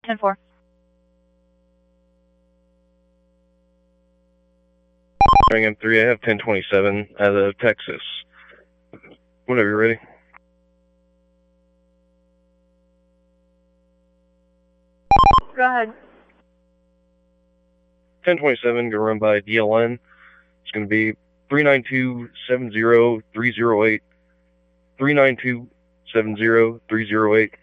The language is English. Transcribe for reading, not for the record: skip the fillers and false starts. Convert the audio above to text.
10-4. M3, I have 1027 out of Texas. Whenever you're ready. Go ahead. 1027, gonna run by DLN. It's gonna be 392-70308. 392-70308.